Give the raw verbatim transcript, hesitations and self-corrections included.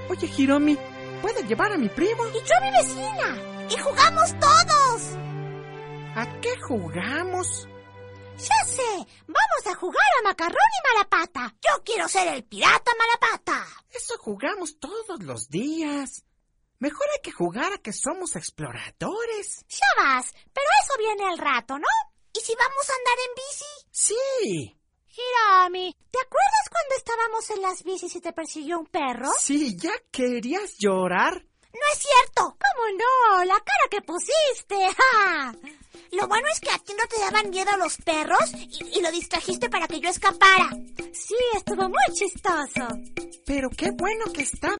Oye, Hiromi, ¿puedo llevar a mi primo? Y yo a mi vecina. Y jugamos todos. ¿A qué jugamos? Ya sé, vamos a jugar a Macarrón y Malapata. Yo quiero ser el pirata Malapata. Eso jugamos todos los días. Mejor hay que jugar a que somos exploradores. Ya vas, pero eso viene al rato, ¿no? ¿Y si vamos a andar en bici? Sí. Hiromi, ¿te acuerdas cuando estábamos en las bicis y te persiguió un perro? Sí, ¿ya querías llorar? No es cierto. ¿Cómo no? La cara que pusiste. ¡Ja! Lo bueno es que a ti no te daban miedo los perros y, y lo distrajiste para que yo escapara. Sí, estuvo muy chistoso. Pero qué bueno que está